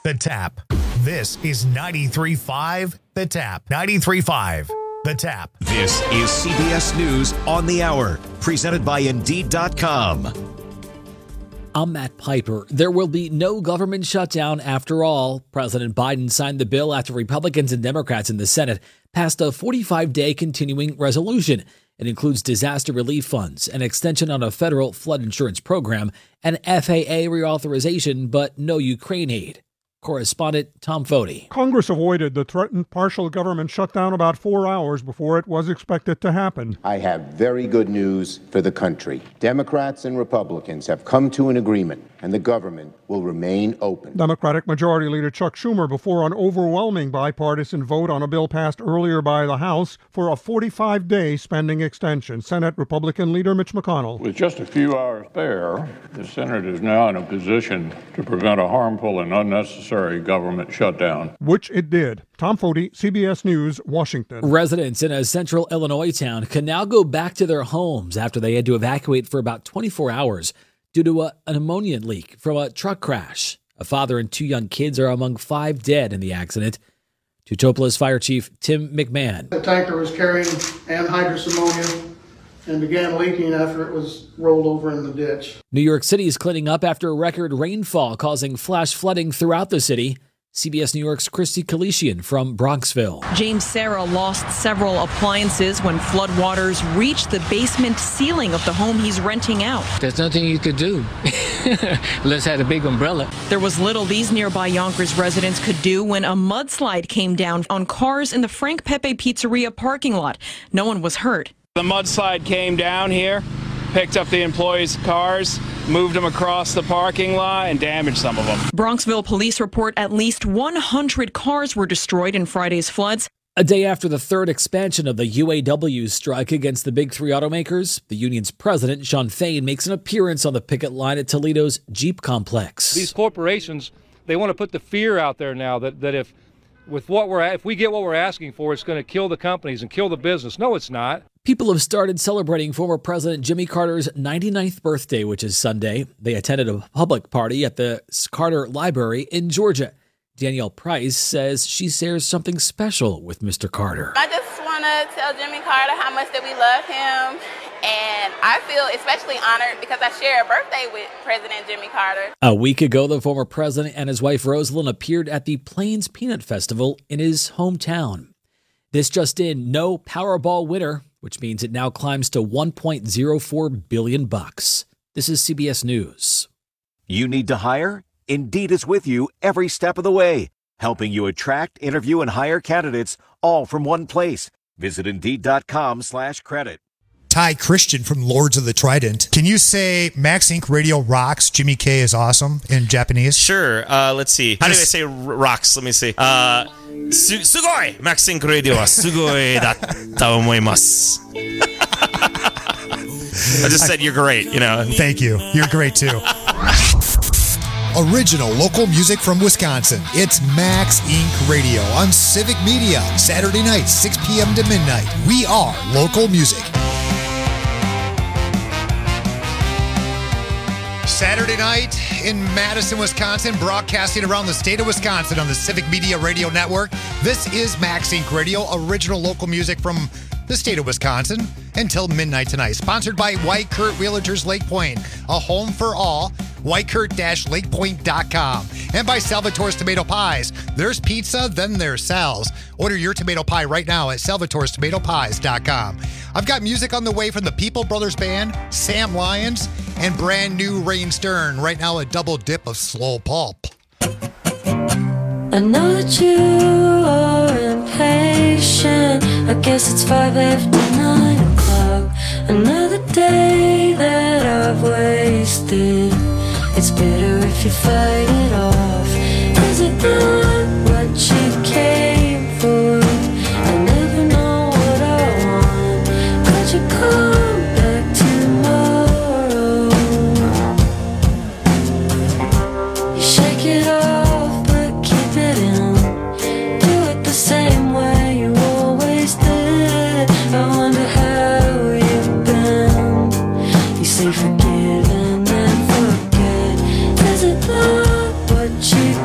The Tap. This is 93.5 The Tap. 93.5 The Tap. This is CBS News on the Hour, presented by Indeed.com. I'm Matt Piper. There will be no government shutdown after all. President Biden signed the bill after Republicans and Democrats in the Senate passed a 45-day continuing resolution. It includes disaster relief funds, an extension on a federal flood insurance program, and FAA reauthorization, but no Ukraine aid. Correspondent Tom Foti. Congress avoided the threatened partial government shutdown about 4 hours before it was expected to happen. I have very good news for the country. Democrats and Republicans have come to an agreement, and the government will remain open. Democratic Majority Leader Chuck Schumer before an overwhelming bipartisan vote on a bill passed earlier by the House for a 45-day spending extension. Senate Republican Leader Mitch McConnell. With just a few hours spare, the Senate is now in a position to prevent a harmful and unnecessary government shutdown. Which it did. Tom Foti, CBS News, Washington. Residents in a central Illinois town can now go back to their homes after they had to evacuate for about 24 hours due to an ammonia leak from a truck crash. A father and two young kids are among 5 dead in the accident. Teutopolis Fire Chief Tim McMahon. The tanker was carrying anhydrous ammonia and began leaking after it was rolled over in the ditch. New York City is cleaning up after record rainfall causing flash flooding throughout the city. CBS New York's Christy Kalishian from Bronxville. James Sarah lost several appliances when floodwaters reached the basement ceiling of the home he's renting out. There's nothing you could do. Let's have a big umbrella. There was little these nearby Yonkers residents could do when a mudslide came down on cars in the Frank Pepe Pizzeria parking lot. No one was hurt. The mudslide came down here, picked up the employees' cars, moved them across the parking lot, and damaged some of them. Bronxville police report at least 100 cars were destroyed in Friday's floods. A day after the third expansion of the UAW strike against the big three automakers, the union's president, Shawn Fain, makes an appearance on the picket line at Toledo's Jeep complex. These corporations, they want to put the fear out there now that if we get what we're asking for, it's going to kill the companies and kill the business. No, it's not. People have started celebrating former President Jimmy Carter's 99th birthday, which is Sunday. They attended a public party at the Carter Library in Georgia. Danielle Price says she shares something special with Mr. Carter. I just want to tell Jimmy Carter how much that we love him. And I feel especially honored because I share a birthday with President Jimmy Carter. A week ago, the former president and his wife Rosalind appeared at the Plains Peanut Festival in his hometown. This just in, no Powerball winner, which means it now climbs to $1.04 billion. This is CBS News. You need to hire? Indeed is with you every step of the way, helping you attract, interview, and hire candidates all from one place. Visit Indeed.com/credit. Ty Christian from Lords of the Trident. Can you say Max Inc. Radio rocks, Jimmy K is awesome in Japanese? Sure. Let's see. How do I say rocks? Let me see. Sugoi! Max Inc. Radio wa sugoi datta omoimasu. I just said you're great, you know. Thank you. You're great too. Original local music from Wisconsin. It's Max Inc. Radio on Civic Media. Saturday night, 6 p.m. to midnight. We are local music. Saturday night in Madison, Wisconsin, broadcasting around the state of Wisconsin on the Civic Media Radio Network. This is Max Inc. Radio, original local music from the state of Wisconsin until midnight tonight. Sponsored by White Kurt Realtors Lake Point, a home for all. WhiteKurt-LakePoint.com. And by Salvatore's Tomato Pies. There's pizza, then there's Sal's. Order your tomato pie right now at Salvatore'sTomatoPies.com. I've got music on the way from the People Brothers Band, Sam Lyons, and brand new Rain Stern. Right now, a double dip of slow pulp. I know that you are impatient. I guess it's 5 after 9 o'clock. Another day that I've wasted. It's better if you fight it off. Is it not what you came for? I never know what I want. Could you come back tomorrow? You shake it off, but keep it in. Do it the same way you always did. I wonder how you've been. You say forgive and then forget. Is it not what you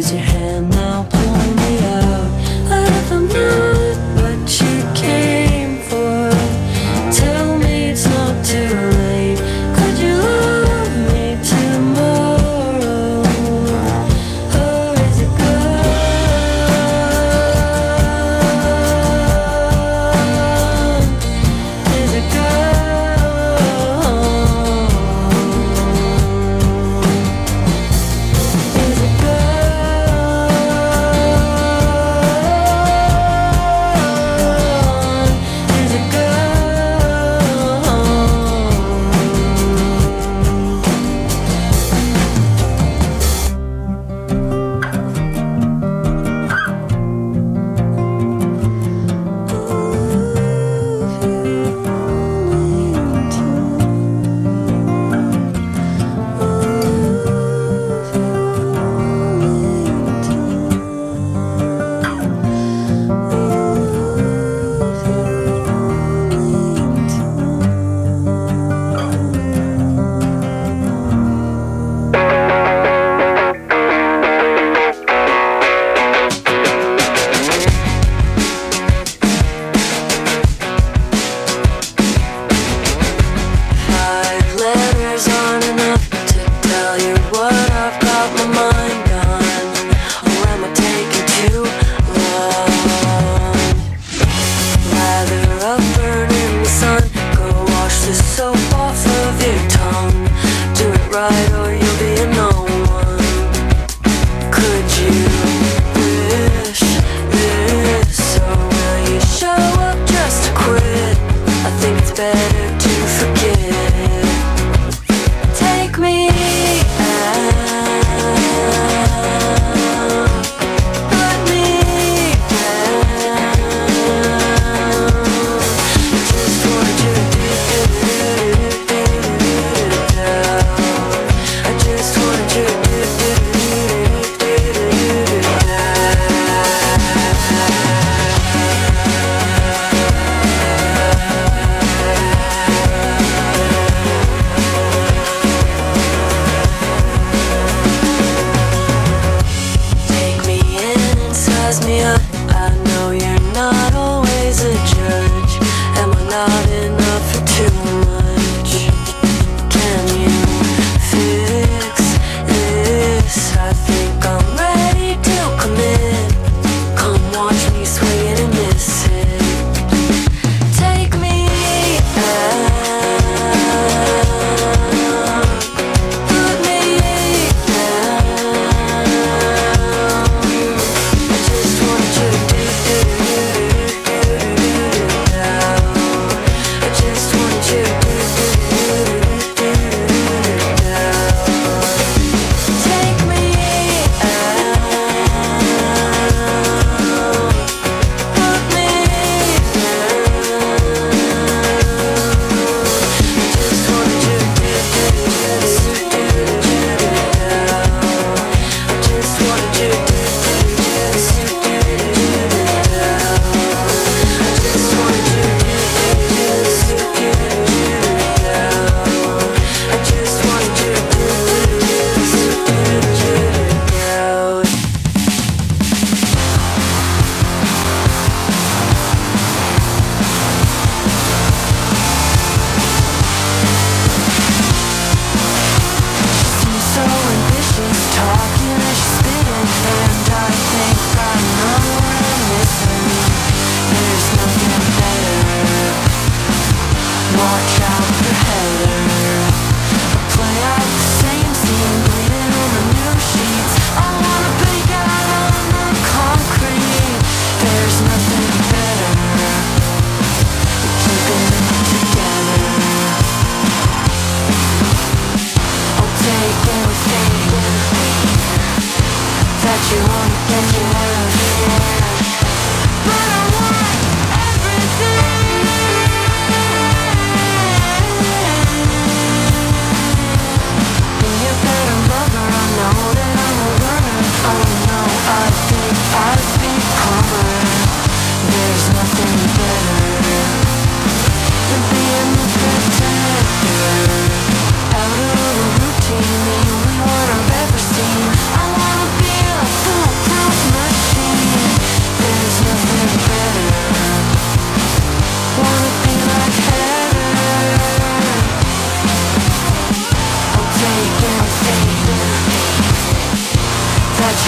raise your hand now, pull me out. What if I'm not what you came for? Tell me it's not too late. Could you love me tomorrow? Or is it gone? Is it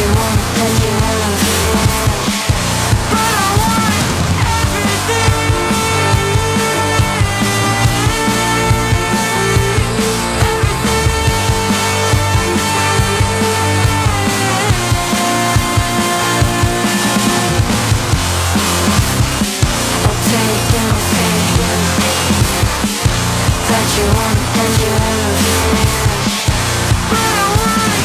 you want and you have. But I want everything. I'll take anything that you want and you have. But I want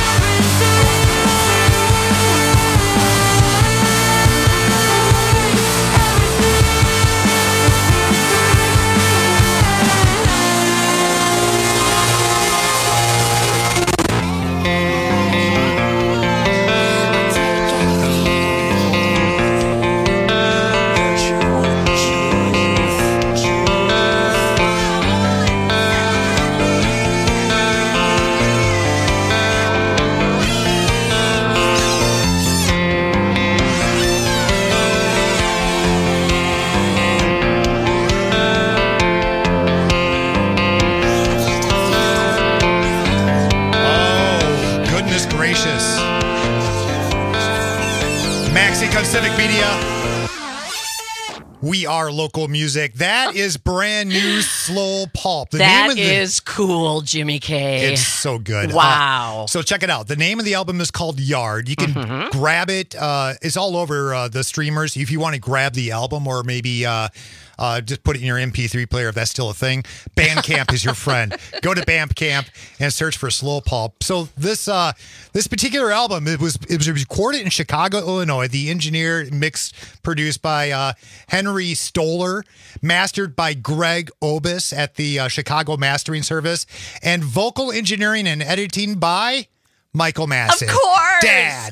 On Civic Media, we are local music. That is brand new Slow Pulp. That is cool, Jimmy K. It's so good. Wow. So check it out. The name of the album is called Yard. You can grab it. It's all over the streamers. If you want to grab the album or maybe just put it in your MP3 player if that's still a thing. Bandcamp is your friend. Go to Bandcamp and search for Slow Pulp. So this particular album, it was recorded in Chicago, Illinois. The engineered, mixed, produced by Henry Stoller, mastered by Greg Obis at the Chicago Mastering Service, and vocal engineering and editing by Michael Massey. Of course. Dad.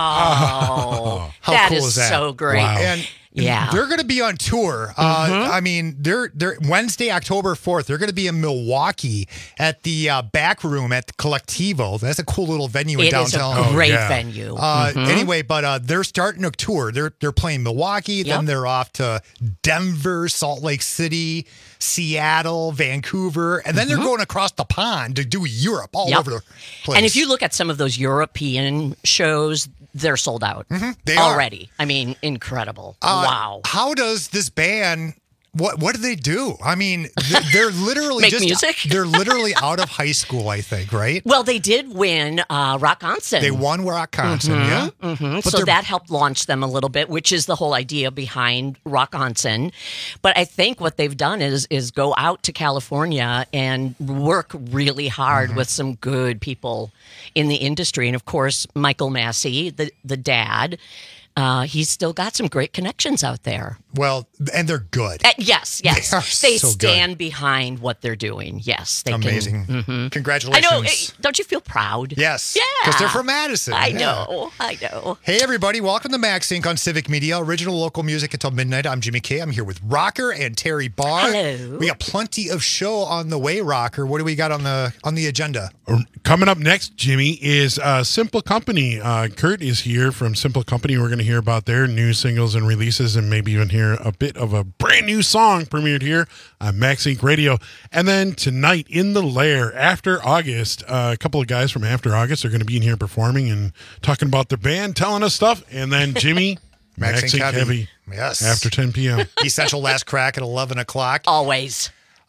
Oh, how that cool is is that? so great. Wow. And yeah, they're going to be on tour. I mean, they're Wednesday, October 4th. They're going to be in Milwaukee at the Back Room at the Collectivo. That's a cool little venue in downtown. It is a great venue. Anyway, but they're starting a tour. They're playing Milwaukee, then they're off to Denver, Salt Lake City, Seattle, Vancouver, and then they're going across the pond to do Europe all over the place. And if you look at some of those European shows, they're sold out They already. I mean, incredible. Wow. How does this band? What do they do? I mean, they're literally Make music? They're literally out of high school, I think, right? Well, they did win Rock-Onsen. They won Rock-Onsen, yeah. So that helped launch them a little bit, which is the whole idea behind Rock-Onsen. But I think what they've done is go out to California and work really hard with some good people in the industry. And of course, Michael Massey, the dad, he's still got some great connections out there. Well, and they're good. Yes. They stand behind what they're doing. Yes, they amazing. Can. Congratulations. I know. Don't you feel proud? Yes. Yeah. Because they're from Madison. I know. Hey, everybody. Welcome to MaxSync on Civic Media. Original local music until midnight. I'm Jimmy K. I'm here with Rocker and Terry Barr. Hello. We got plenty of show on the way, Rocker. What do we got on the agenda? Coming up next, Jimmy, is Simple Company. Kurt is here from Simple Company. We're going to hear about their new singles and releases and maybe even hear a bit of a brand new song premiered here on MaxSync Radio. And then tonight in the Lair, After August, a couple of guys from After August are going to be in here performing and talking about their band, telling us stuff. And then Jimmy, MaxSync Heavy. Yes. After 10 p.m. Essential Last Crack at 11 o'clock. Always.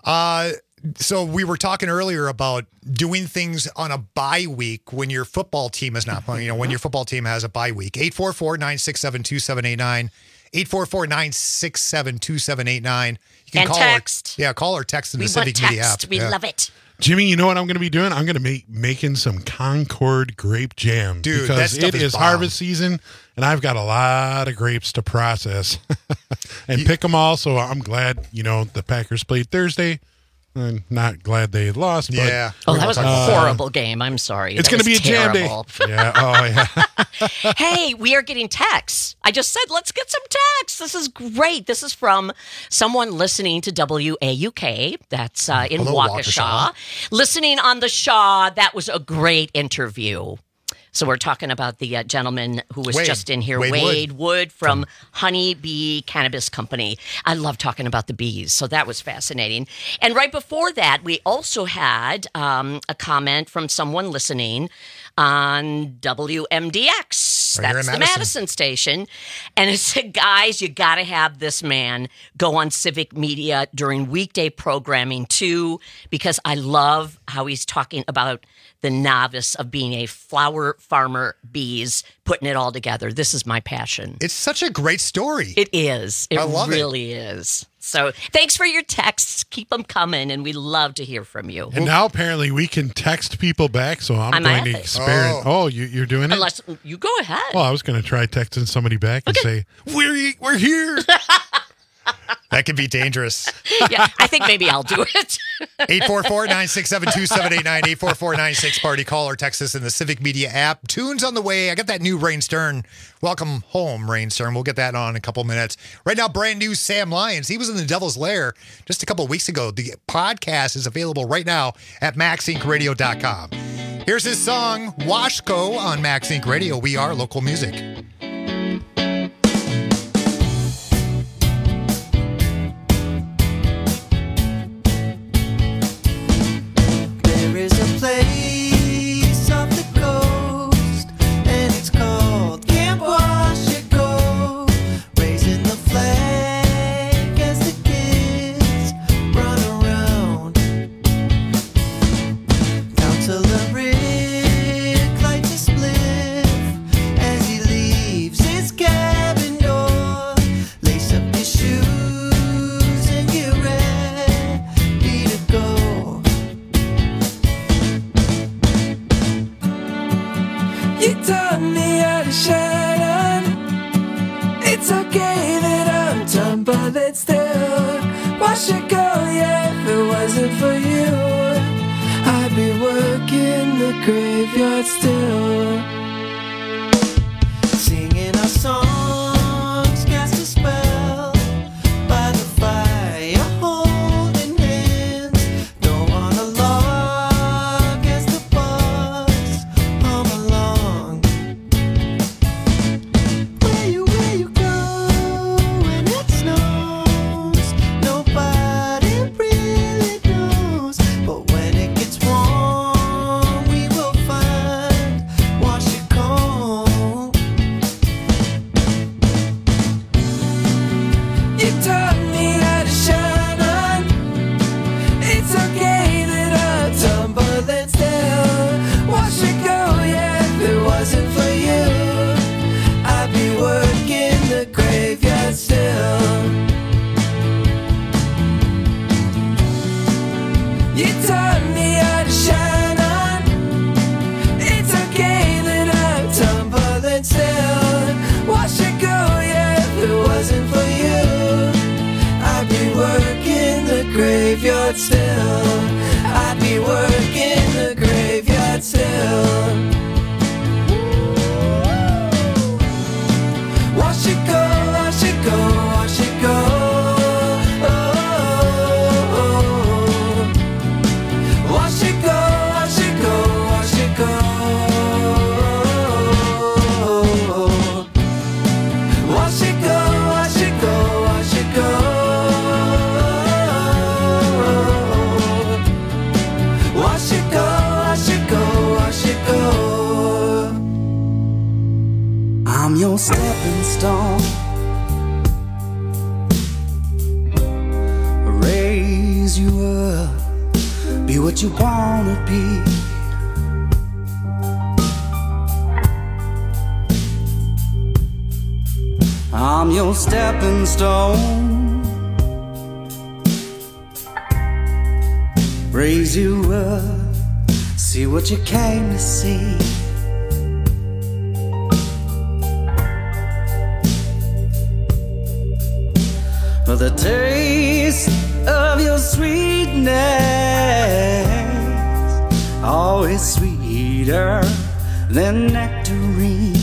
So we were talking earlier about doing things on a bye week when your football team is not playing, when your football team has a bye week. 844-967-2789. 844-967-2789. You can call text. Call or text in the We Civic want Media text. app. We love it. Jimmy, you know what I'm going to be doing? I'm going to be making some Concord grape jam. Dude, because that stuff it is bomb. harvest season, and I've got a lot of grapes to process and pick them all. So I'm glad, the Packers played Thursday. I'm not glad they lost. But yeah. Oh, that was a horrible game. I'm sorry. It's going to be a jam day. Yeah. Oh, yeah. Hey, we are getting texts. I just said, let's get some texts. This is great. This is from someone listening to WAUK. That's in Hello, Waukesha. Listening on the Shaw. That was a great interview. So we're talking about the gentleman who was Wade. just in here, Wade Wade Wood from Honey Bee Cannabis Company. I love talking about the bees, so that was fascinating. And right before that, we also had a comment from someone listening on WMDX. Right here That's in the Madison station. And it said, guys, you got to have this man go on civic media during weekday programming too, because I love how he's talking about the novice of being a flower farmer bees, putting it all together. This is my passion. It's such a great story. It is. It I love it. really is. So thanks for your texts. Keep them coming, and we love to hear from you. And now apparently we can text people back, so I'm going to experiment. Oh, you're doing it? Unless you go ahead. Well, I was going to try texting somebody back and say, we're here. That could be dangerous. Yeah, I think maybe I'll do it. 844-967-2789, 844-96-PARTY. Call or text us in the Civic Media app. Tunes on the way. I got that new Rain Stern. Welcome home, Rain Stern. We'll get that on in a couple minutes. Right now, brand new Sam Lyons. He was in the Devil's Lair just a couple of weeks ago. The podcast is available right now at MaxIncRadio.com. Here's his song, Washco, on Max Inc. Radio. We are local music. There is a place off the coast, and it's called Camp Washco, raising the flag as the kids run around. Counselor Rick lights a spliff as he leaves his cabin door. Lace up your shoes and get ready to go. You taught me how to shine on. It's okay that I'm done, but still, wash it go, yeah. If it wasn't for you, I'd be working the graveyard still. Singing our songs, cast a spell by the fire, holding hands. Don't wanna log as the bugs hum along. Where you go when it snows? Nobody really knows. But when it gets warm, we will find Washco. You taught me how to shine on. It's okay that I'm done, but still, Washco, yeah. If it wasn't for you, I'd be working the graveyard still. You taught me how to shine on. It's okay that I'm done, but still, Washco, yeah. If it wasn't for you, I'd be working the graveyard still. I'd be working the graveyard still. Washco, Washco, Washco. Oh, oh, oh. Washco, Washco, Washco. Washco, Washco, Washco. Washco, Washco, Washco. I'm your stepping stone. Raise you up, be what you wanna be. I'm your stepping stone. Raise you up, see what you came to see. For the taste of your sweetness, always sweeter than nectarine.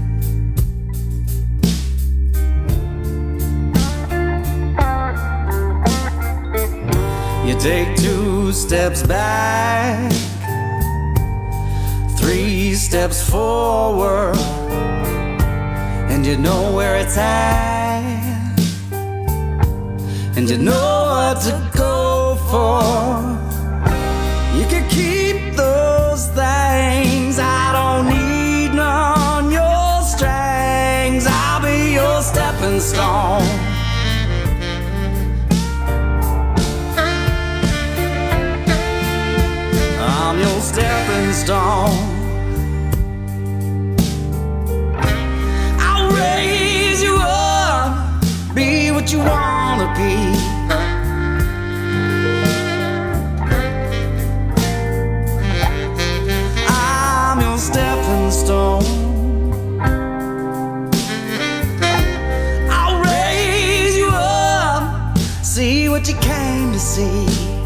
You take 2 steps back, 3 steps steps forward, and you know where it's at, and you know what to go for. You can keep those things, I don't need none, your strings, I'll be your stepping stone. I'm your stepping stone. I'll raise you up, be what you wanna be. I'm your stepping stone. I'll raise you up, see what you came to see.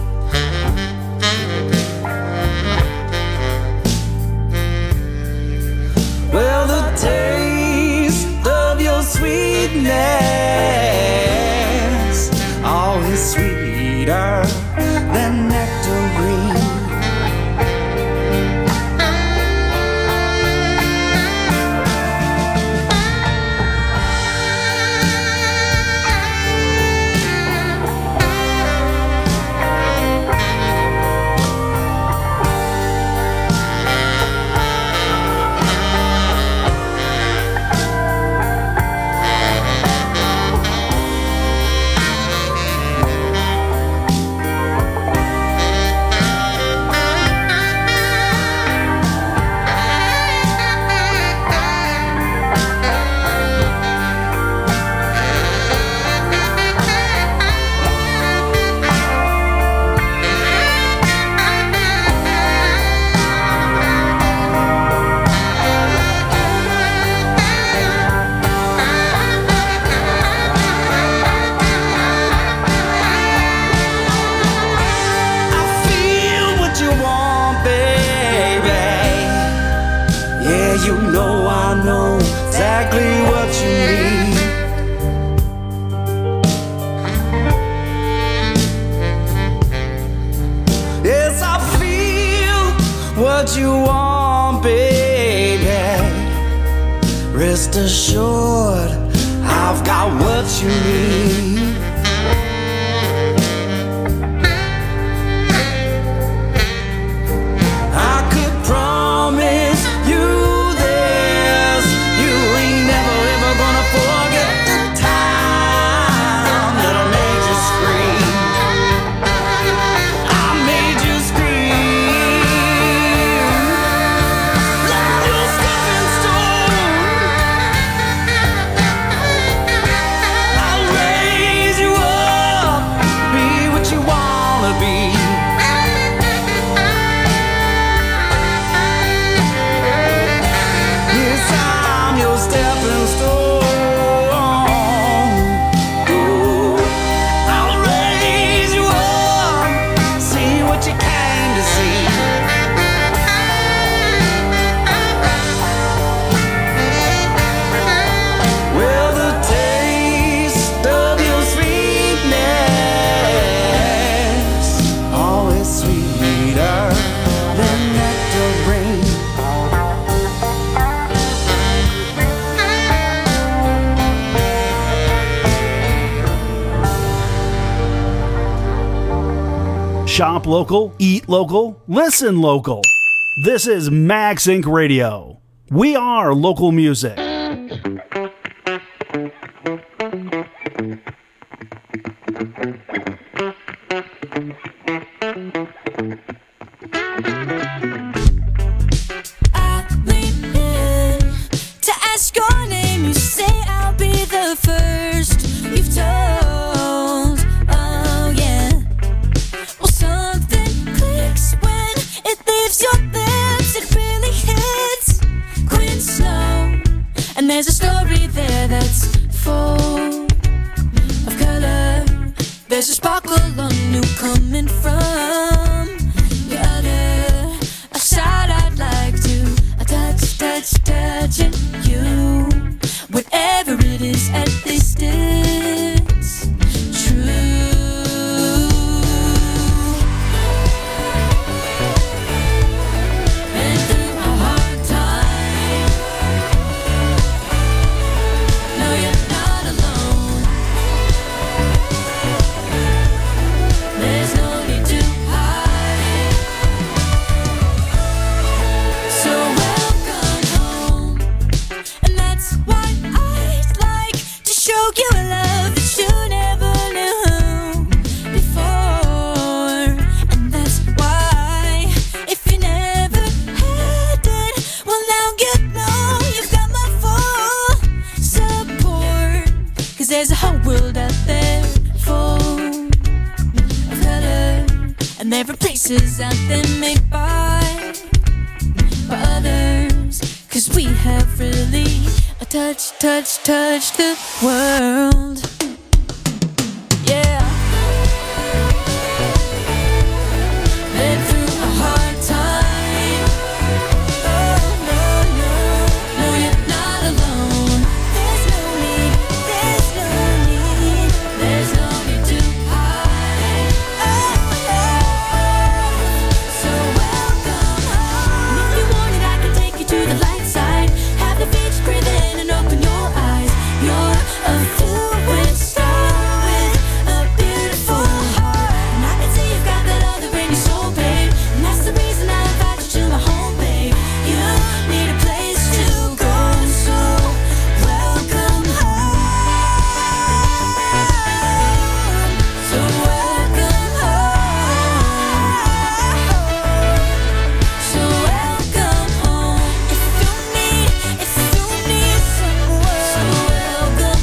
Well, the taste of your sweetness, always sweeter than nectarine. You know I know exactly what you need. Yes, I feel what you want, baby. Rest assured, I've got what you need. I could promise you Shop local, eat local, listen local. This is Max Inc. Radio. We are local music. I lean in to ask your name. You say I'll be the first you've told. Oh yeah. Well, something clicks when it leaves your lips. It really hits. Quit slow. pieces out there made by others. 'Cause we have really touched the world. Yeah. Been through a hard time. Oh, no, you're not alone. There's no need to hide. So welcome home. If you want it, I can take you to the light side. Have the beach, breathe in and open your eyes. You're a fluid star with a beautiful heart. And I can see you've got that other in your soul, babe. And that's the reason I invite you to my home, babe. You need a place to go, so welcome home. So welcome home. So welcome home. If you need someone, so welcome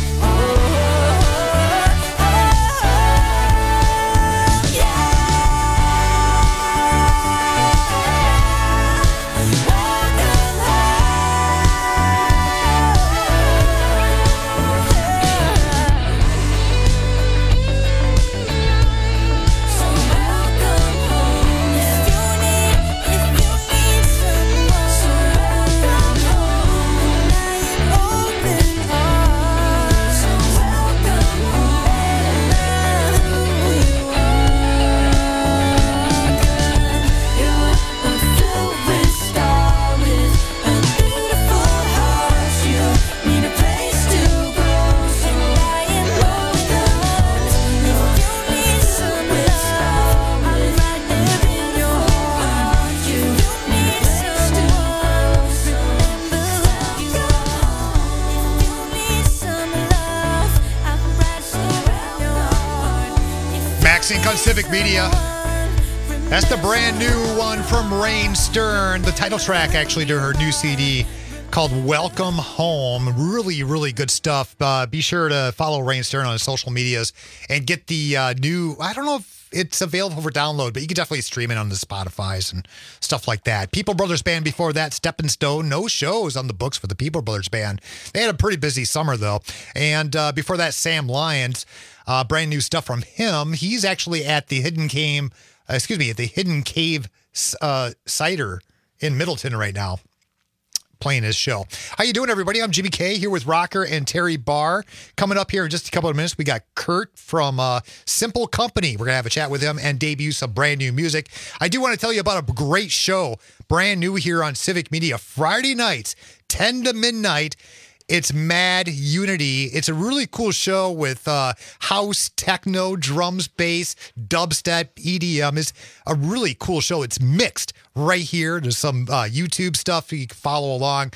Sync on Civic Media. That's the brand new one from Rain Stern. The title track, actually, to her new CD called Welcome Home. Really, really good stuff. Be sure to follow Rain Stern on his social medias and get the new, I don't know if it's available for download, but you can definitely stream it on the Spotify's and stuff like that. People Brothers Band before that, Stepping Stone. No shows on the books for the People Brothers Band. They had a pretty busy summer, though. And before that, Sam Lyons. Brand new stuff from him. He's actually at the Hidden Cave, Cider in Middleton right now, playing his show. How you doing, everybody? I'm Jimmy K here with Rocker and Terry Barr. Coming up here in just a couple of minutes, we got Kurt from Simple Company. We're going to have a chat with him and debut some brand new music. I do want to tell you about a great show, brand new here on Civic Media, Friday nights, 10 to midnight. It's Mad Unity. It's a really cool show with house, techno, drums, bass, dubstep, EDM. It's a really cool show. It's mixed right here. There's some YouTube stuff you can follow along.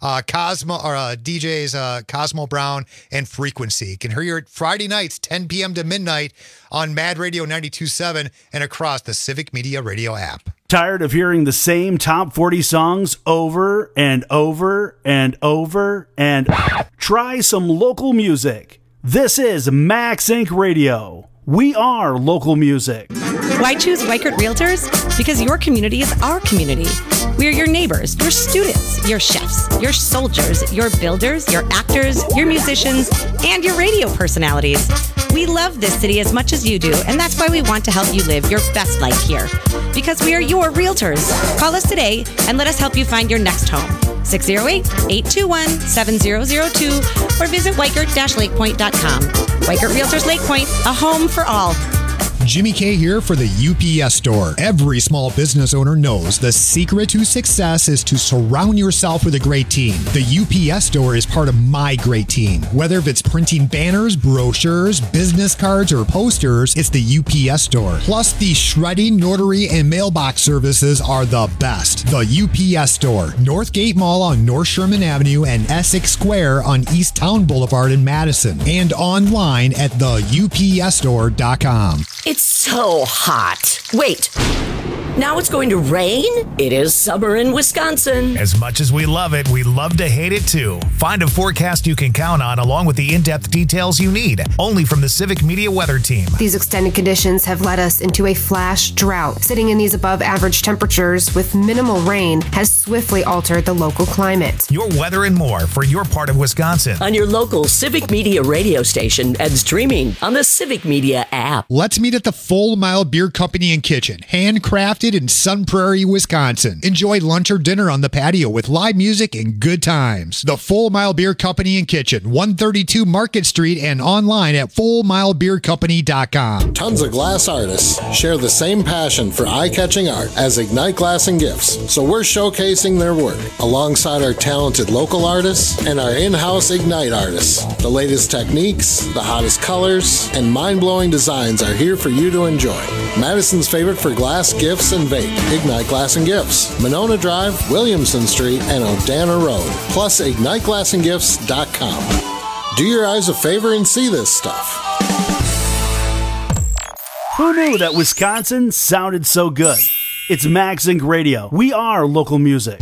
DJs Cosmo Brown and Frequency. You can hear it Friday nights, 10 p.m. to midnight on Mad Radio 92.7 and across the Civic Media Radio app. Tired of hearing the same top 40 songs over and over and over and try some local music? This is Max Inc. Radio. We are local music. Why choose Weichert Realtors? Because your community is our community. We are your neighbors, your students, your chefs, your soldiers, your builders, your actors, your musicians, and your radio personalities. We love this city as much as you do, and that's why we want to help you live your best life here. Because we are your realtors. Call us today and let us help you find your next home. 608-821-7002 or visit Weichert-LakePoint.com. Weichert Realtors Lake Point, a home for all. Jimmy K here for the UPS Store. Every small business owner knows the secret to success is to surround yourself with a great team. The UPS Store is part of my great team. Whether it's printing banners, brochures, business cards, or posters, it's the UPS Store. Plus, the shredding, notary, and mailbox services are the best. The UPS Store, Northgate Mall on North Sherman Avenue and Essex Square on East Town Boulevard in Madison, and online at theupsstore.com. It's so hot. Wait. Now it's going to rain? It is summer in Wisconsin. As much as we love it, we love to hate it too. Find a forecast you can count on along with the in-depth details you need. Only from the Civic Media Weather Team. These extended conditions have led us into a flash drought. Sitting in these above average temperatures with minimal rain has swiftly altered the local climate. Your weather and more for your part of Wisconsin. On your local Civic Media radio station and streaming on the Civic Media app. Let's meet at the Full Mile Beer Company and Kitchen, handcrafted in Sun Prairie, Wisconsin. Enjoy lunch or dinner on the patio with live music and good times. The Full Mile Beer Company and Kitchen, 132 Market Street, and online at fullmilebeercompany.com. Tons of glass artists share the same passion for eye-catching art as Ignite Glass and Gifts, so we're showcasing their work alongside our talented local artists and our in-house Ignite artists. The latest techniques, the hottest colors, and mind-blowing designs are here for you to enjoy. Madison's favorite for glass, gifts, and vape, Ignite Glass and Gifts, Monona Drive, Williamson Street, and Odana Road, plus IgniteGlassandGifts.com. Do your eyes a favor and see this stuff. Who knew that Wisconsin sounded so good? It's Max Inc. Radio. We are local music.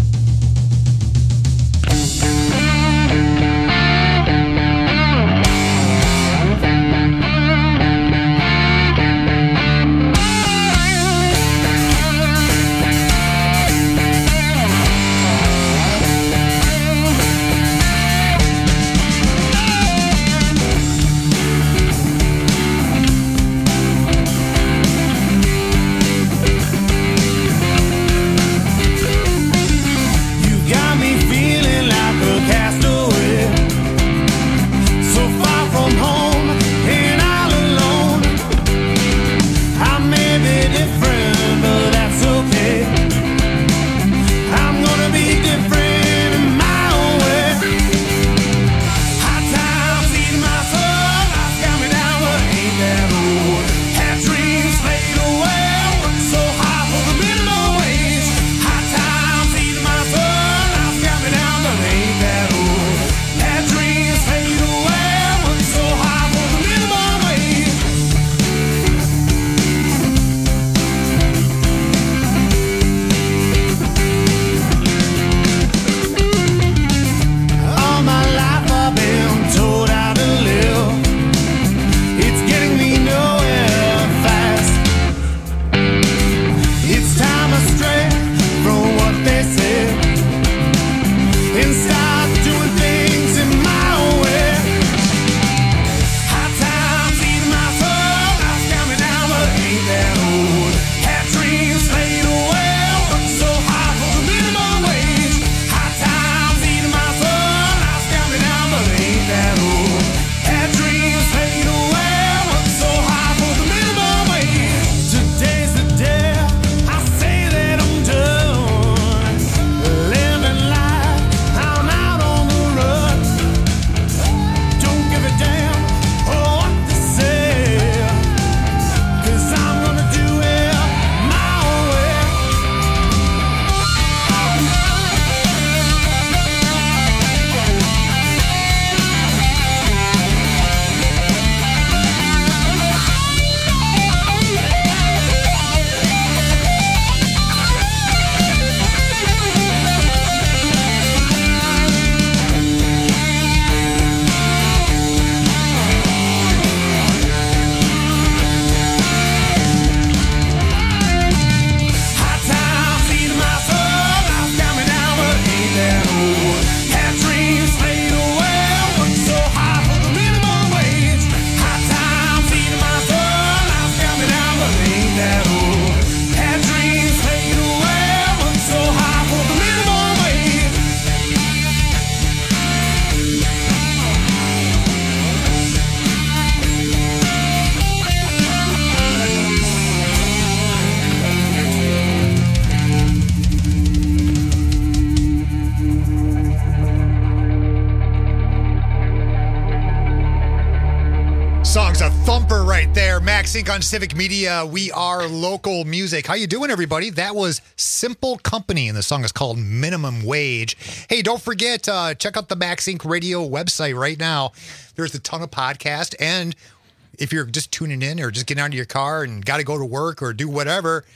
Song's a thumper right there. Max Inc. on Civic Media. We are local music. How you doing, everybody? That was Simple Company, and the song is called Minimum Wage. Hey, don't forget, check out the Max Inc. Radio website right now. There's a ton of podcasts, and if you're just tuning in or just getting out of your car and got to go to work or do whatever,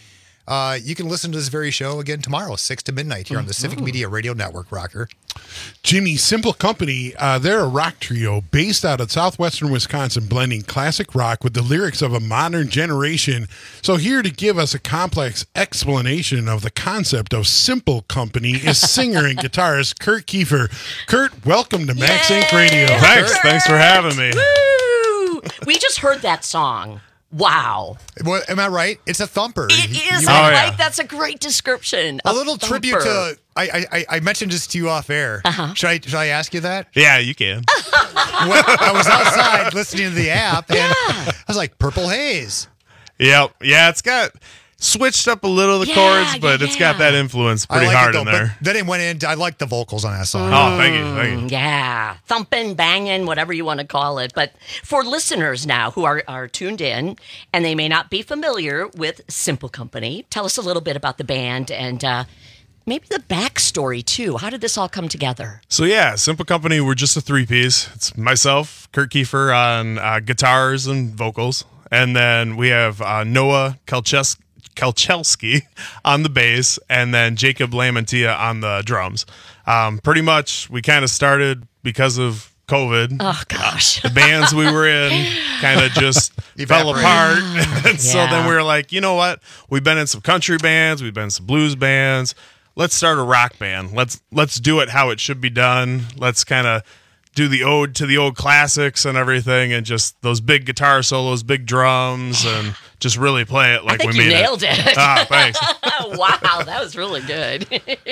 You can listen to this very show again tomorrow, 6 to midnight here on the Civic Media Radio Network, Rocker. Jimmy, Simple Company, they're a rock trio based out of southwestern Wisconsin, blending classic rock with the lyrics of a modern generation. So here to give us a complex explanation of the concept of Simple Company is singer and guitarist Kurt Kiefer. Kurt, welcome to Max Inc. Radio. Thanks for having me. Woo! We just heard that song. Wow. Well, am I right? It's a thumper. It is. That's a great description. A little tribute to. I mentioned this to you off air. Should I ask you that? Yeah, you can. I was outside listening to the app, and I was like, Purple Haze. Yep. Yeah, it's got switched up a little the chords, but it's got that influence pretty hard in there. Then it went in. I like the vocals on that song. Oh, thank you. Yeah, thumping, banging, whatever you want to call it. But for listeners now who are tuned in and they may not be familiar with Simple Company, tell us a little bit about the band and maybe the backstory too. How did this all come together? So yeah, Simple Company, we're just a three-piece. It's myself, Kurt Kiefer on guitars and vocals, and then we have Noah Kalchelski on the bass, and then Jacob Lamantia on the drums. Pretty much, we kind of started because of COVID. Oh, gosh. The bands we were in kind of just fell apart. And so then we were like, you know what? We've been in some country bands. We've been in some blues bands. Let's start a rock band. Let's do it how it should be done. Let's kind of do the ode to the old classics and everything, and just those big guitar solos, big drums, and just really play it like I think we made you nailed it. Ah, thanks. Wow, that was really good.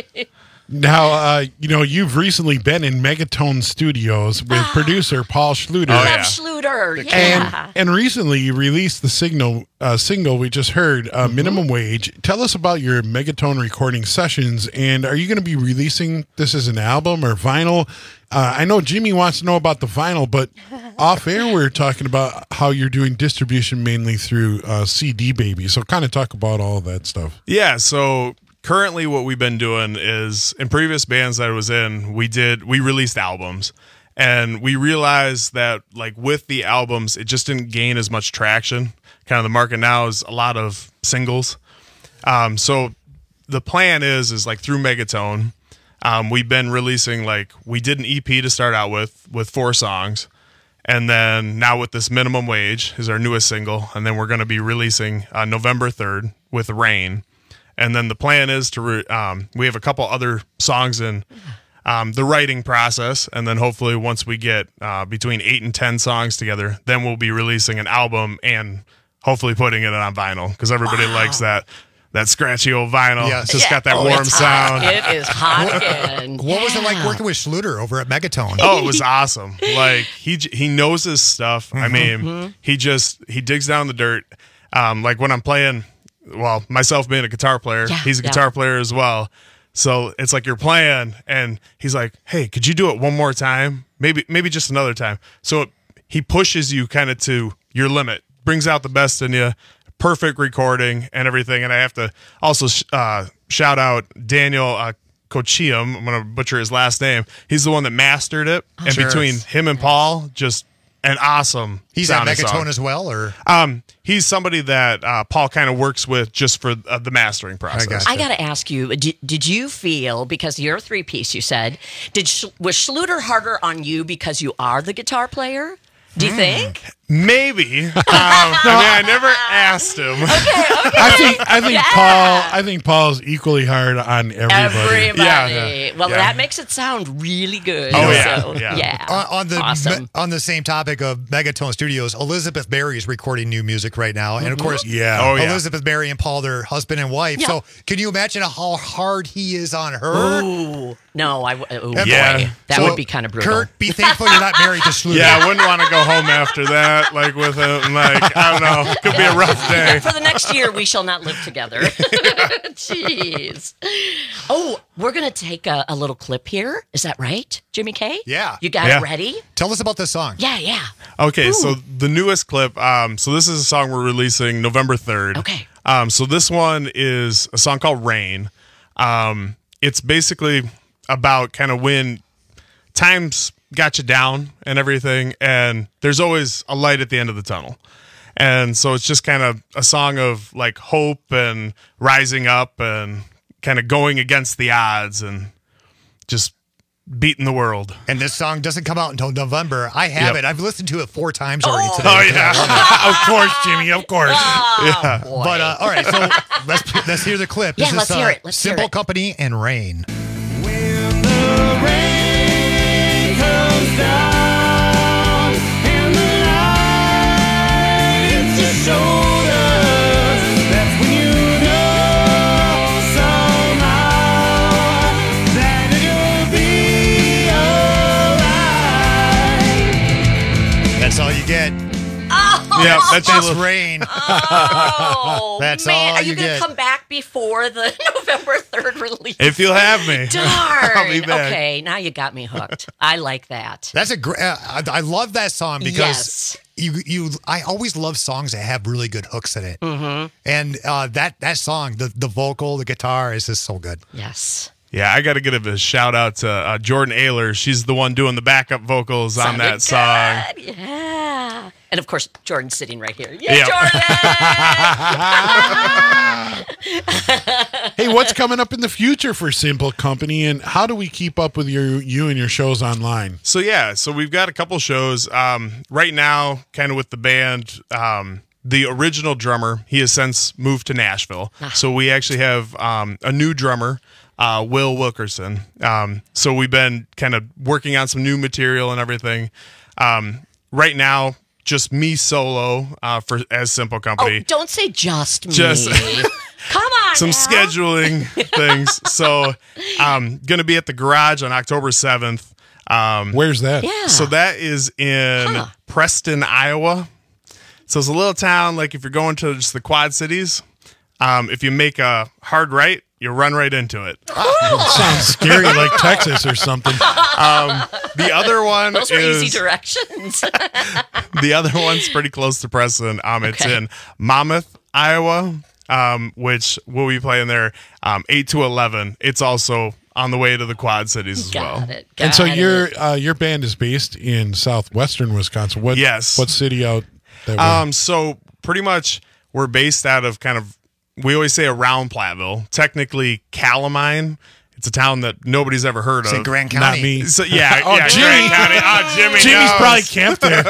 Now, you've recently been in Megatone Studios with producer Paul Schluter. Love Schluter, yeah. And recently you released the single we just heard, Minimum Wage. Tell us about your Megatone recording sessions, and are you going to be releasing this as an album or vinyl? I know Jimmy wants to know about the vinyl, but off air we're talking about how you're doing distribution mainly through CD Baby. So kind of talk about all of that stuff. Yeah, so currently what we've been doing is, in previous bands that I was in, we released albums, and we realized that like with the albums, it just didn't gain as much traction. Kind of the market now is a lot of singles. So the plan is like through Megatone, we've been releasing, like, we did an EP to start out with 4 songs. And then now with this Minimum Wage is our newest single. And then we're going to be releasing November 3rd with Rain. And then the plan is to, we have a couple other songs in the writing process. And then hopefully once we get between 8 and 10 songs together, then we'll be releasing an album and hopefully putting it on vinyl, because everybody likes that scratchy old vinyl. Yes. It's just got that warm sound. It is hot again. What was it like working with Schluter over at Megatone? Oh, it was awesome. Like he knows his stuff. I mean, he digs down the dirt. Like when I'm playing, well, myself being a guitar player, he's a guitar player as well. So it's like you're playing and he's like, "Hey, could you do it one more time? Maybe just another time." So he pushes you kind of to your limit, brings out the best in you. Perfect recording and everything. And I have to also shout out Daniel Kochiam. I'm going to butcher his last name. He's the one that mastered it. And between him and Paul, just an awesome He's at Megatone song as well, or? He's somebody that Paul kind of works with just for the mastering process. I got to ask you, did you feel, because you're a 3-piece, you said, was Schluter harder on you because you are the guitar player? Do you think? Maybe. I never asked him. I think Paul's equally hard on everybody. Yeah. Well, that makes it sound really good. Oh, yeah. On the same topic of Megatone Studios, Elizabeth Berry is recording new music right now. And of course, Elizabeth Berry and Paul, their husband and wife. Yeah. So can you imagine how hard he is on her? Ooh. No, boy. That would be kind of brutal. Kurt, be thankful you're not married to Schluter. Yeah, I wouldn't want to go home after that, like with him. Like, I don't know. Could be a rough day. For the next year, we shall not live together. Jeez. Oh, we're going to take a little clip here. Is that right, Jimmy K? Yeah. You got it ready? Tell us about this song. Yeah. Okay, so the newest clip, so this is a song we're releasing November 3rd. Okay. So this one is a song called Rain. It's basically about kind of when times got you down and everything, and there's always a light at the end of the tunnel. And so it's just kind of a song of like hope and rising up and kind of going against the odds and just beating the world. And this song doesn't come out until November. I have it. I've listened to it 4 times already today. Oh, yeah. Of course, Jimmy, of course. Yeah. But, all right, so let's hear the clip. Yeah, This let's is hear it. Let's hear Simple it. Company and Rain. That's all you get. Yeah, that's just Rain. Oh, That's man. all Are you you going get. to come back before the November 3rd release? If you'll have me. Darn. I'll be back. Okay, now you got me hooked. I like that. That's a great. I love that song because I always love songs that have really good hooks in it. Mm-hmm. And that song, the vocal, the guitar is just so good. Yes. Yeah, I got to give a shout out to Jordan Ayler. She's the one doing the backup vocals on that song. Good. Yeah. And of course, Jordan's sitting right here. Yeah, Yep. Jordan! Hey, what's coming up in the future for Simple Company, and how do we keep up with you and your shows online? So we've got a couple shows right now, kind of with the band. The original drummer, he has since moved to Nashville. So we actually have a new drummer, Will Wilkerson. So we've been kind of working on some new material and everything. Right now, just me solo as Simple Company. Oh, don't say just me. Just Come on some now. scheduling things. So I'm going to be at the Garage on October 7th. Where's that? Yeah. So that is in Preston, Iowa. So it's a little town, like if you're going to just the Quad Cities, if you make a hard right, you run right into it. Sounds scary, like Texas or something. The other one Those are is easy directions. the other one's pretty close to Preston. It's in Monmouth, Iowa, which we'll be playing there 8 to 11. It's also on the way to the Quad Cities as well. And so your band is based in southwestern Wisconsin. What city out that way? So pretty much we're based out of we always say around Platteville. Technically Calamine. It's a town that nobody's ever heard Say of. Grant County. Not me. So, yeah, Jimmy. Grant County. Oh, Jimmy Jimmy's knows. probably camped there.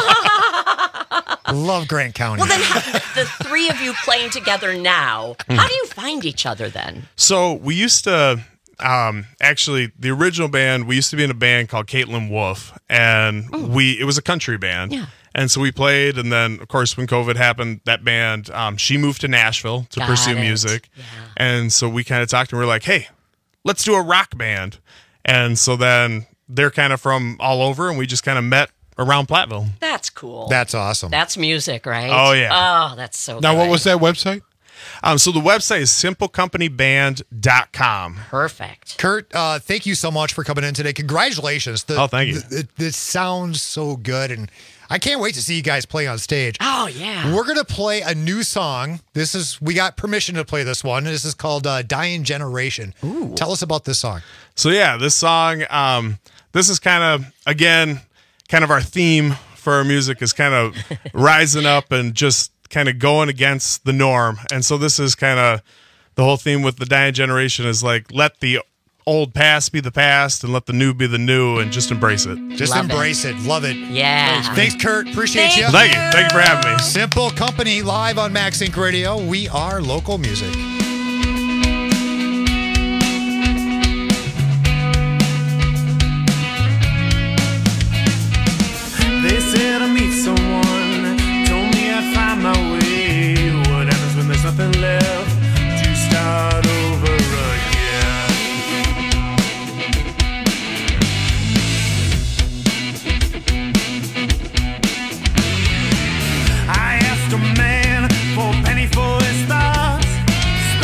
Love Grant County. Well, then the three of you playing together now, how do you find each other then? So we used to, actually, the original band, we used to be in a band called Caitlin Wolf, and it was a country band. Yeah. And so we played, and then, of course, when COVID happened, that band, she moved to Nashville to pursue music. Yeah. And so we kind of talked, and we were like, hey, let's do a rock band. And so then they're kind of from all over, and we just kind of met around Platteville. That's cool. That's awesome. That's music, right? Oh, yeah. Oh, that's so Now, good. what was that website? So the website is simplecompanyband.com. Perfect. Kurt, thank you so much for coming in today. Congratulations. Thank you. This sounds so good, and I can't wait to see you guys play on stage. Oh, yeah. We're going to play a new song. We got permission to play this one. This is called Dying Generation. Ooh. Tell us about this song. So yeah, this song, this is kind of our theme for our music is kind of rising up and just kind of going against the norm. And so this is kind of the whole theme with the Dying Generation is like, let the old past be the past and let the new be the new and just embrace it. Just embrace it. Love it. Yeah. Thanks, Kurt. Appreciate you. Thank you. Thank you for having me. Simple Company live on Max Inc. Radio. We are local music. They said I meet someone, told me I'd find my way. What happens when there's nothing left to start over again? I asked a man for a penny for his thoughts.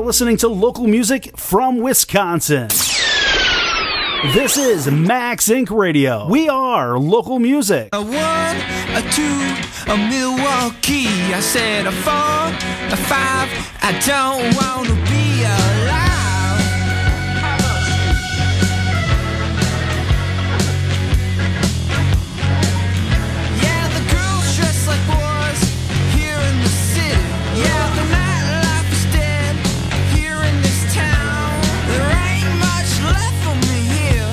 listening to local music from Wisconsin. This is Max Inc. Radio. We are local music. A 1, a 2, a Milwaukee. I said a 4, a 5. I don't want to be alive. Yeah, the girls dress like boys here in the city. Yeah, the nightlife is dead here in this town. There ain't much left for me here.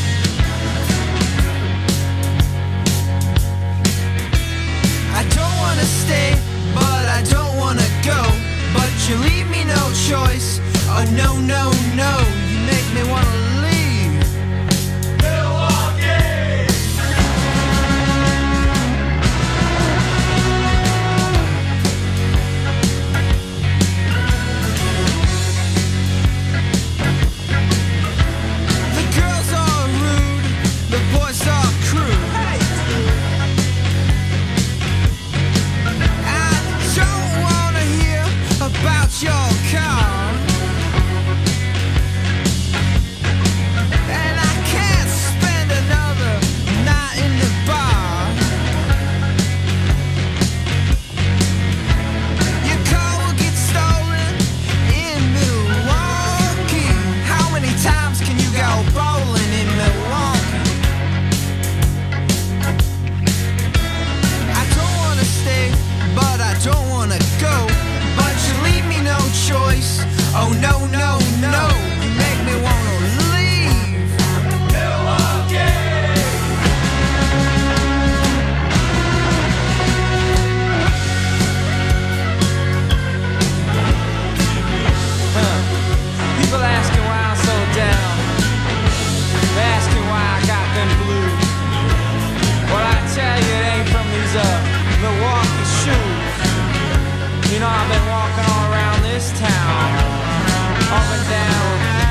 I don't wanna stay, but I don't wanna go. But you leave me no choice. Oh no, no, no. You make me wanna leave. Milwaukee! The girls are rude, the boys are crude. Don't wanna hear about your car. And I can't spend another night in the bar. Your car will get stolen in Milwaukee. How many times can you go bowling in Milwaukee? I don't wanna stay, but I don't wanna go. But you leave me no choice. Oh no, no, no. You make me wanna leave. Milwaukee! People asking why I'm so down. They're asking why I got them blues. Well, I tell you, it ain't from these Milwaukee shoes. You know, I've been walking all around this town, up and down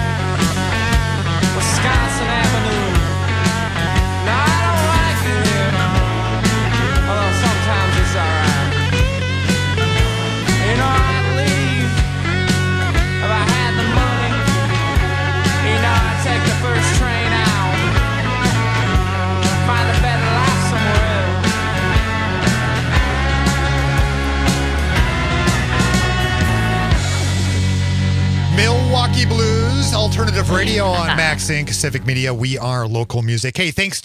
Wisconsin Avenue. Now, I don't like it here, although sometimes it's alright. You know, I'd leave if I had the money. You know, I'd take the first train out, find a better life somewhere else. Milwaukee Blues, alternative radio on Max Inc. Civic Media. We are local music. Hey, thanks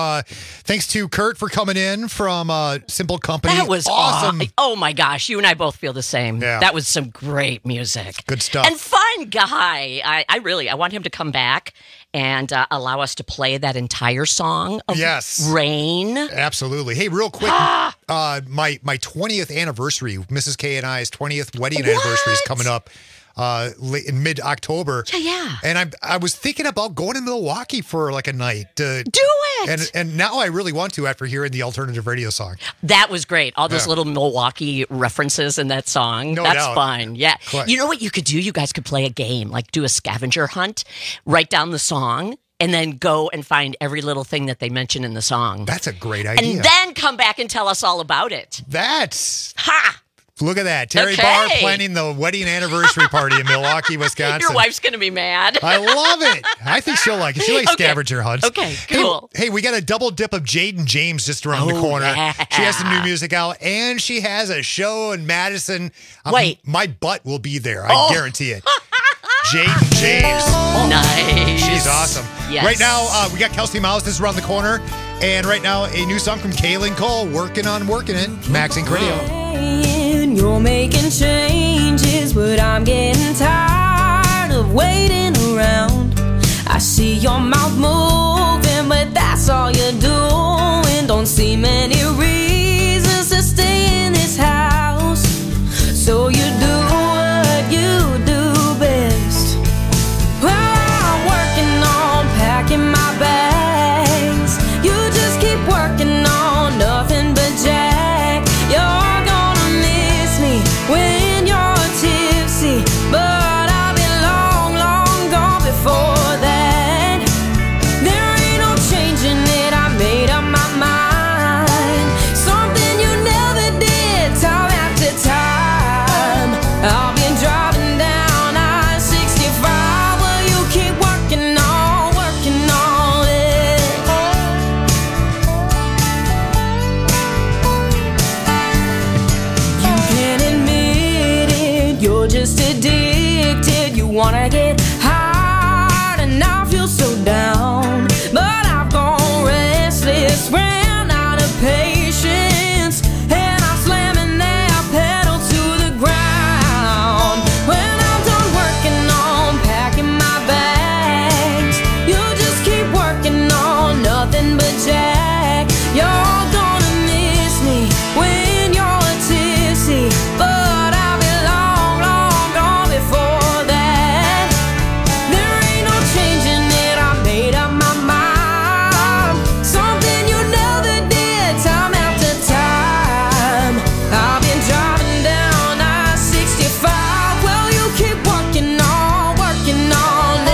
to Kurt for coming in from Simple Company. That was awesome. Oh my gosh, you and I both feel the same. Yeah. That was some great music. Good stuff. And fun guy. I want him to come back and allow us to play that entire song of Rain. Absolutely. Hey, real quick, my 20th anniversary, Mrs. K and I's 20th wedding anniversary is coming up in mid-October. Yeah. And I was thinking about going to Milwaukee for like a night. Do it! And now I really want to after hearing the alternative radio song. That was great. All those little Milwaukee references in that song. No That's doubt. fun. Yeah. Cool. You know what you could do? You guys could play a game, like do a scavenger hunt, write down the song, and then go and find every little thing that they mention in the song. That's a great idea. And then come back and tell us all about it. Look at that. Terry Okay. Barr planning the wedding anniversary party in Milwaukee, Wisconsin. Your wife's going to be mad. I love it. I think she'll like it. She likes scavenger hunts. Okay, cool. Hey, we got a double dip of Jaden James just around the corner. yeah. She has some new music out, and she has a show in Madison. Wait. My butt will be there. I guarantee it. Jaden James. Nice. She's awesome. Yes. Right now, we got Kelsey Miles just around the corner. And right now, a new song from Kaylin Cole, Working It, Max Inc. Radio. You're making changes, but I'm getting tired of waiting around. I see your mouth moving, but that's all you're doing. Don't see many reasons to stay in this house, so you do what you do best. Well, I'm working on packing my bags. You just keep working on nothing but Jack. You're gonna miss me when you're tipsy, but I'll be long, long gone before that. There ain't no changing it, I made up my mind. just addicted. You wanna get hard and I feel so down, but I've gone restless, ran out of patience, and I'm slamming that pedal to the ground. When I'm done working on packing my bags, you just keep working on nothing but jack. You're gonna miss me when you're tipsy, but I'll be long, long gone before that. There ain't no changing it, I made up my mind. Something you never did, time after time. I've been driving down I-65, well you keep working on it.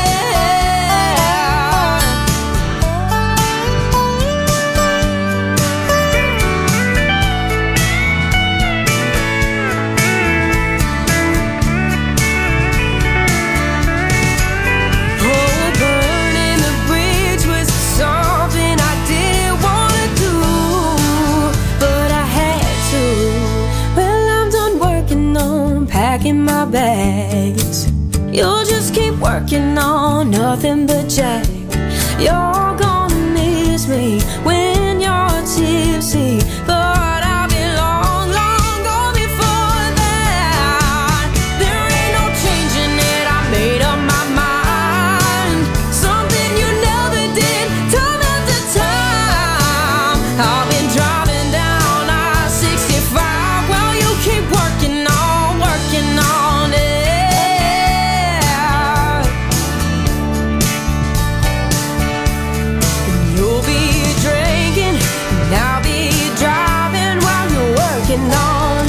Oh, burning the bridge was something I didn't wanna do, but I had to. Well, I'm done working on packing my bags. You'll just keep working on nothing but jack. You're gonna miss me when you're tipsy, but I'll be long, long gone before that. There ain't no changing it, I made up my mind. Something you never did, time after time. I've been driving down I-65, well you keep working on it. You'll be drinking, and I'll be driving while you're working on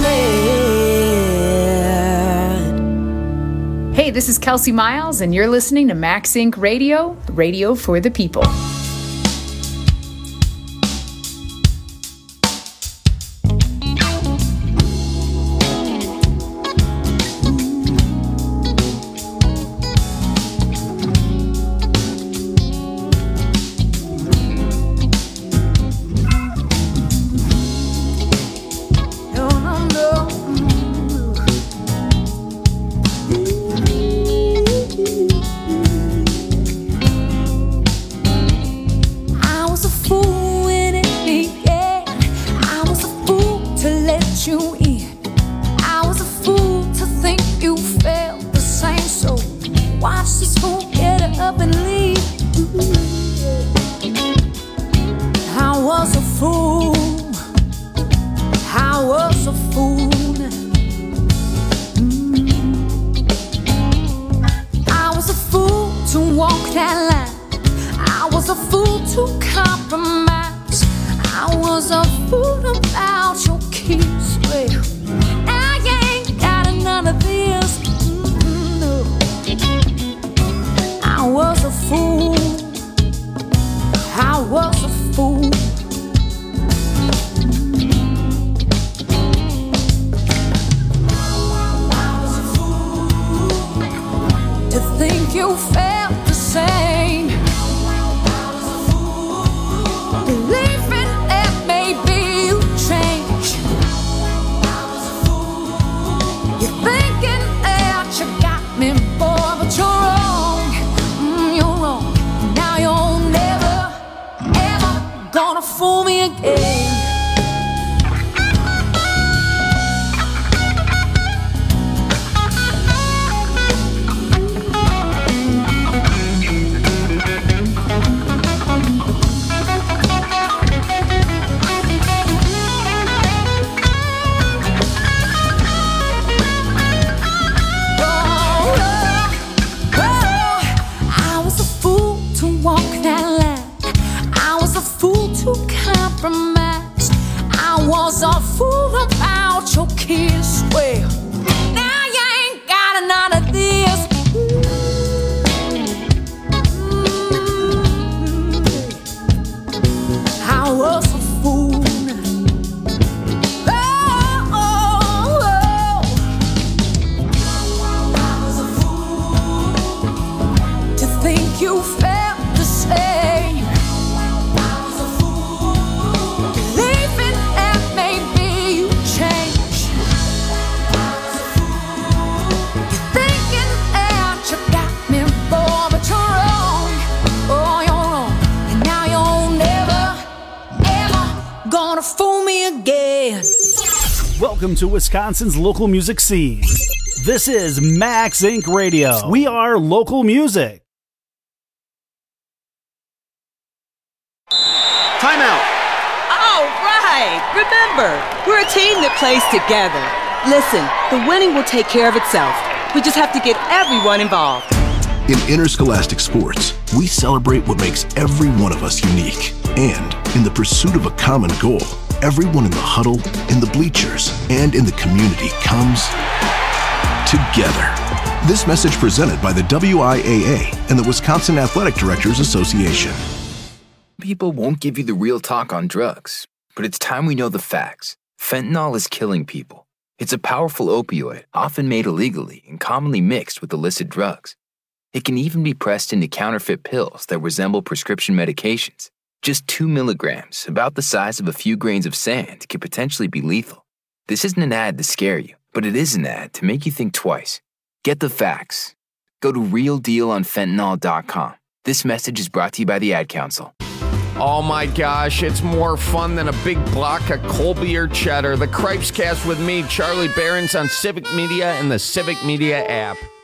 it. Hey, this is Kelsey Miles, and you're listening to Max Inc. Radio, radio for the people. No, no, no. I was a fool when it began. I was a fool to let you in. I was a fool to think you felt the same. So watch this fool get up and leave. I was a fool. I was a fool. I was a fool to walk that line. I was a fool to compromise. I was a fool about your kiss. Well, I ain't got none of this. No. I was a fool. I was a fool. To think you felt the same. Believing that maybe you change. You're thinking that you got me, boy, but you're wrong. You're wrong. Now you're never, ever gonna fool me again. I was a fool to walk that line. I was a fool to compromise. I was a fool about your kiss. Well, now you ain't got none of this. I was a fool. To think you felt the same. Believing that maybe you change. me again. Welcome to Wisconsin's local music scene. This is Max Inc. Radio. We are local music. Timeout. All right. Remember, we're a team that plays together. Listen, the winning will take care of itself. We just have to get everyone involved. In interscholastic sports, we celebrate what makes every one of us unique. And in the pursuit of a common goal, everyone in the huddle, in the bleachers, and in the community comes together. This message presented by the WIAA and the Wisconsin Athletic Directors Association. People won't give you the real talk on drugs, but it's time we know the facts. Fentanyl is killing people. It's a powerful opioid, often made illegally and commonly mixed with illicit drugs. It can even be pressed into counterfeit pills that resemble prescription medications. Just 2 milligrams, about the size of a few grains of sand, could potentially be lethal. This isn't an ad to scare you, but it is an ad to make you think twice. Get the facts. Go to realdealonfentanyl.com. This message is brought to you by the Ad Council. Oh my gosh, it's more fun than a big block of Colby or cheddar. The Cripes Cast with me, Charlie Behrens, on Civic Media and the Civic Media app.